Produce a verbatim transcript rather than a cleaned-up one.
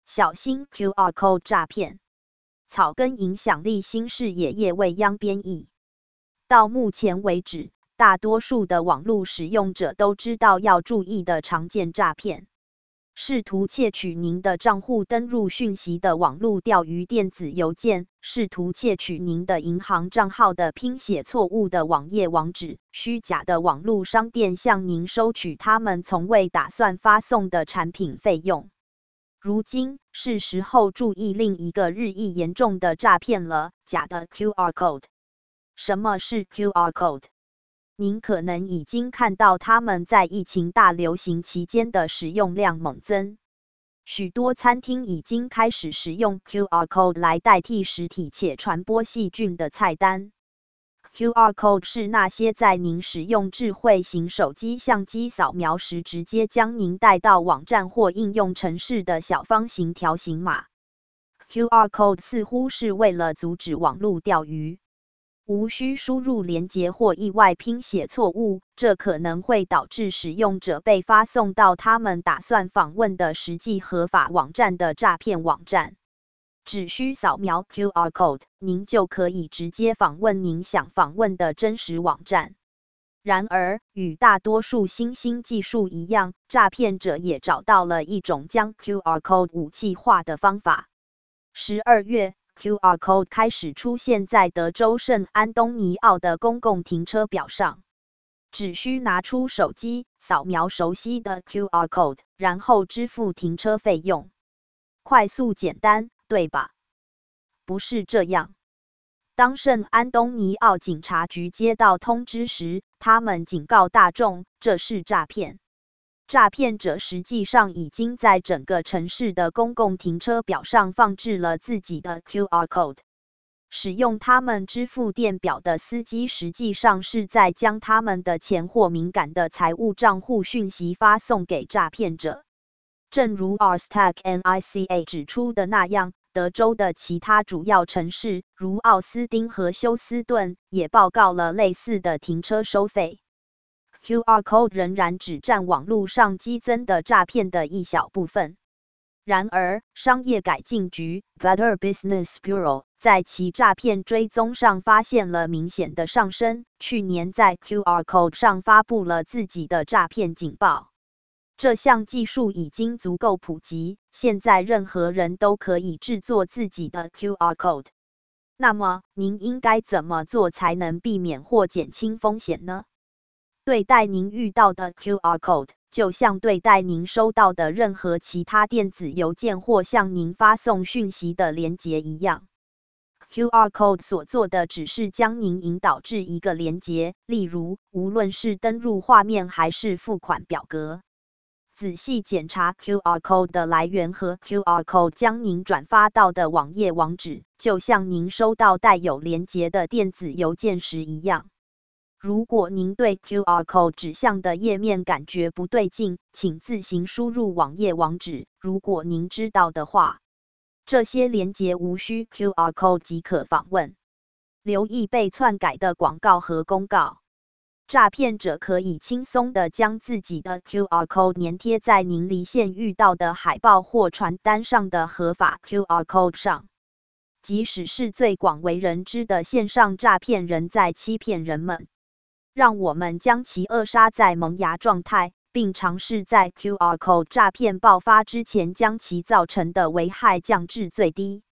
小心 Q R code 诈骗。草根影响力新视野叶未央编译。到目前为止，大多数的网络使用者都知道要注意的常见诈骗。试图窃取您的账户登入讯息的网络钓鱼电子邮件，试图窃取您的银行账号的拼写错误的网页网址，虚假的网络商店向您收取他们从未打算发送的产品费用。如今是时候注意另一个日益严重的诈骗了——假的 Q R code。什么是 Q R code？您可能已经看到它们在疫情大流行期间的使用量猛增。许多餐厅已经开始使用 Q R code 来代替实体且传播细菌的菜单。Q R code 是那些在您使用智慧型手机相机扫描时直接将您带到网站或应用程式的小方形条形码。Q R code 似乎是为了阻止网络钓鱼。无需输入连结或意外拼写错误，这可能会导致使用者被发送到他们打算访问的实际合法网站的诈骗网站。只需扫描 Q R code， 您就可以直接访问您想访问的真实网站。然而，与大多数新兴技术一样，诈骗者也找到了一种将 Q R code 武器化的方法。十二月，Q R code 开始出现在德州圣安东尼奥的公共停车表上。只需拿出手机，扫描熟悉的 Q R code， 然后支付停车费用。快速简单，对吧？不是这样。当圣安东尼奥警察局接到通知时，他们警告大众，这是诈骗。诈骗者实际上已经在整个城市的公共停车表上放置了自己的 Q R code。使用他们支付电表的司机实际上是在将他们的钱或敏感的财务账户讯息发送给诈骗者。正如 R S T A C N I C A 指出的那样，德州的其他主要城市，如奥斯汀和休斯顿，也报告了类似的停车收费。Q R code 仍然只占网络上激增的诈骗的一小部分。然而，商业改进局 Better Business Bureau 在其诈骗追踪上发现了明显的上升，去年在 Q R code 上发布了自己的诈骗警报。这项技术已经足够普及，现在任何人都可以制作自己的 Q R code。那么，您应该怎么做才能避免或减轻风险呢？对待您遇到的 Q R code， 就像对待您收到的任何其他电子邮件或向您发送讯息的连结一样。Q R code 所做的只是将您引导至一个连结，例如，无论是登入画面还是付款表格。仔细检查 Q R code 的来源和 Q R code 将您转发到的网页网址，就像您收到带有连结的电子邮件时一样。如果您对 Q R code 指向的页面感觉不对劲，请自行输入网页网址，如果您知道的话。这些连结无需 Q R code 即可访问。留意被篡改的广告和公告。诈骗者可以轻松地将自己的 Q R code 粘贴在您离线遇到的海报或传单上的合法 Q R code 上。即使是最广为人知的线上诈骗仍在欺骗人们。让我们将其扼杀在萌芽状态，并尝试在 Q R code 诈骗爆发之前将其造成的危害降至最低。